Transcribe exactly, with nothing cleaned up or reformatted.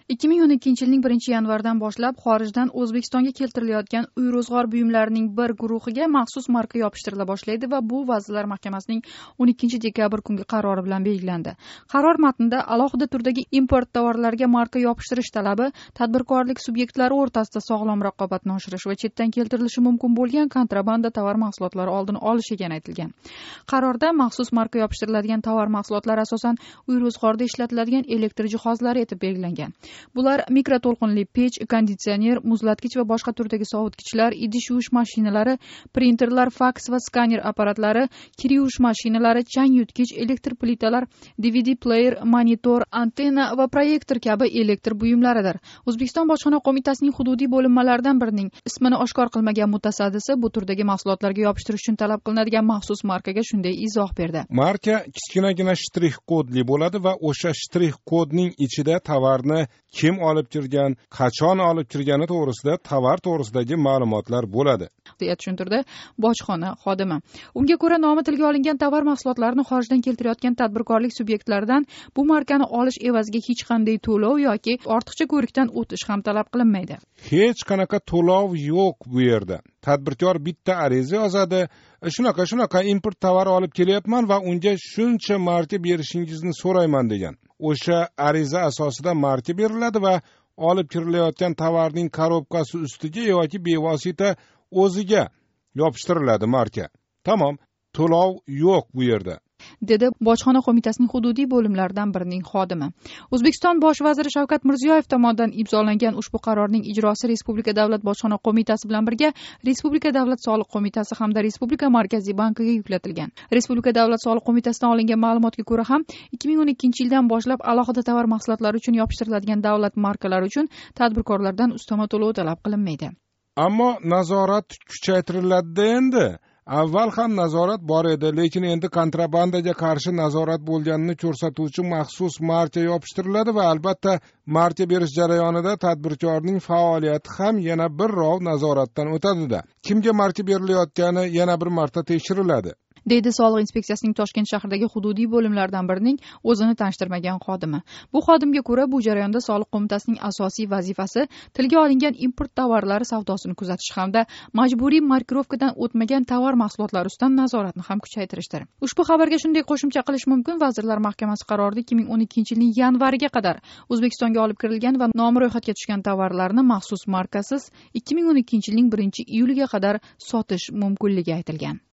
ikki ming o'n ikkinchi yilning birinchi yanvaridan boshlab xorijdan O'zbekistonga keltirilayotgan uy ro'zg'or buyumlarining bir guruhiga maxsus marka yopishtirila boshlaydi va bu Vazirlar Mahkamasining o'n ikkinchi dekabr kungi qarori bilan belgilandi. Qaror matnida alohida turdagi import tovarlarga marka yopishtirish talabi tadbirkorlik subyektlari o'rtasida sog'lom raqobatni oshirish va chetdan keltirilishi mumkin bo'lgan kontrabanda tovar mahsulotlari oldini olish ekani aytilgan. Qarorda maxsus marka yopishtiriladigan tovar mahsulotlari asosan uy ro'zg'orida ishlatiladigan elektr jihozlari etib belgilangan. Bular mikroto'lqinli pech, konditsioner, muzlatgich va boshqa turdagi sovutgichlar, idish yuvish mashinalari, printerlar, faks va skaner apparatlari, kir yuvish mashinalari, chang yutgich, elektr plitalar, D V D player, monitor, antenna va proyektor kabi elektr buyumlaridir. O'zbekiston Bojxona qo'mitasining hududiy bo'linmalaridan birining ismini oshkor qilmagan mutasaddisi bu turdagi mahsulotlarga yopishtirish uchun talab qilinadigan maxsus markaga shunday izoh berdi. Marka kichkinagina shtrix kodli bo'ladi va o'sha shtrix kodning ichida tovarni kim olib kirgan, qachon olib kirgani to'g'risida, tovar to'g'risidagi ma'lumotlar bo'ladi, deya tushuntirdi bojxona xodimi. Unga ko'ra, nomi tilga olingan tovar mahsulotlarini xorijdan keltirayotgan tadbirkorlik subyektlaridan bu markani olish evaziga hech qanday to'lov yoki ortiqcha ko'rikdan o'tish ham talab qilinmaydi. Hech qanaqa to'lov yo'q bu yerda. Tadbirkor bitta ariza yozadi, shunaqa shunaqa import tovar olib kelyapman va unga shuncha marka berishingizni so'rayman degan. O'sha ariza asosida marka beriladi va olib kirilayotgan tovarning korobkasi ustiga yoki bevosita o'ziga yopishtiriladi marka. Tamom, to'lov yo'q bu yerda, dedi Bojxona qo'mitasining hududiy bo'limlaridan birining xodimi. O'zbekiston bosh vaziri Shavkat Mirziyoyev tomonidan imzolangan ushbu qarorning ijrosi Respublika davlat bojxona qo'mitasi bilan birga Respublika davlat soliq qo'mitasi hamda Respublika markaziy bankiga yuklatilgan. Respublika davlat soliq qo'mitasidan olingan ma'lumotga ko'ra ham ikki ming o'n ikkinchi yildan boshlab alohida tovar mahsulotlari uchun yopishtiriladigan davlat markalari uchun tadbirkorlardan ustama to'lov talab qilinmaydi. Ammo nazorat kuchaytiriladi endi. Avval ham nazorat bor edi, lekin endi kontrabandaga qarshi nazorat bo'lganini ko'rsatuvchi maxsus marka yopishtiriladi va albatta marka berish jarayonida tadbirkorning faoliyati ham yana bir rov nazoratdan o'tadi-da. Kimga marka berilayotgani yana bir marta tekshiriladi, deydi Soliq inspeksiyasining Toshkent shahridagi hududiy bo'limlardan birining o'zini tanishtirmagan xodimi. Bu xodimga ko'ra, bu jarayonda Soliq qo'mitasining asosiy vazifasi tilga olingan import tovarlari savdosini kuzatish hamda majburiy markirovkadan o'tmagan tovar mahsulotlari ustidan nazoratni ham kuchaytirishdir. Ushbu xabarga shunday qo'shimcha qilish mumkin: Vazirlar Mahkamasi qarorida ikki ming o'n ikkinchi yilning yanvariga qadar O'zbekistonga olib kirilgan va nomi ro'yxatga tushgan tovarlarni maxsus markasiz ikki ming o'n ikkinchi yilning birinchi iyuliga qadar sotish mumkinligi aytilgan.